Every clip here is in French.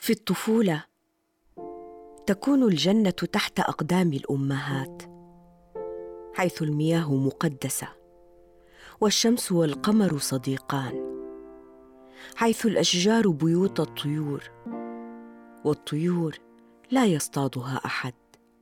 في الطفولة تكون الجنة تحت أقدام الأمهات، حيث المياه مقدسة والشمس والقمر صديقان، حيث الأشجار بيوت الطيور والطيور لا يصطادها أحد.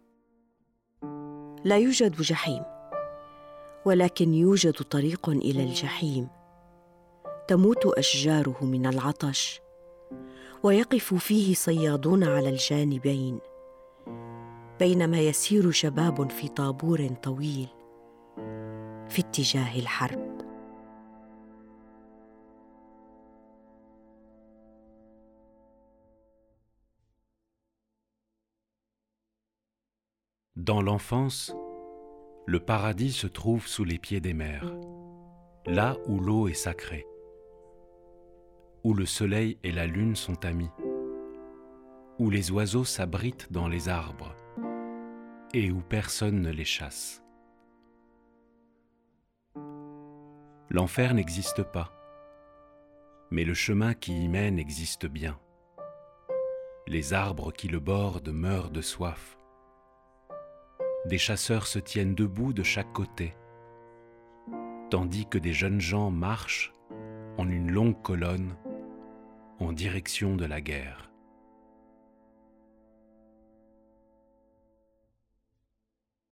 لا يوجد جحيم، ولكن يوجد طريق إلى الجحيم تموت أشجاره من العطش، ويقف فيه صيادون على الجانبين، بينما يسير شباب في طابور طويل في اتجاه الحرب. Dans l'enfance, le paradis se trouve sous les pieds des mers, là où l'eau est sacrée, où le soleil et la lune sont amis, où les oiseaux s'abritent dans les arbres et où personne ne les chasse. L'enfer n'existe pas, mais le chemin qui y mène existe bien. Les arbres qui le bordent meurent de soif. Des chasseurs se tiennent debout de chaque côté, tandis que des jeunes gens marchent en une longue colonne en direction de la guerre.